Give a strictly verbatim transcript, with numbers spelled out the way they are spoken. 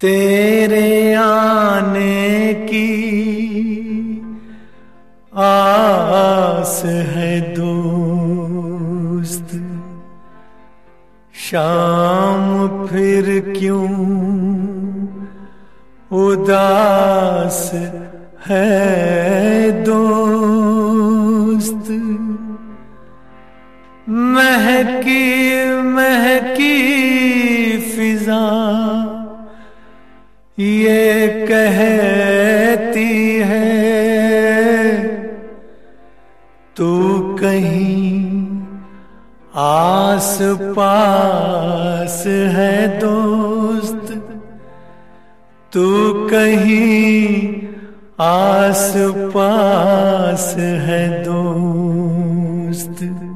तेरे आने की आस है दोस्त, शाम फिर क्यों उदास है दोस्त। महकी महकी फिजा ये कहती है तू कहीं आस पास है दोस्त, तू कहीं आस पास है दोस्त।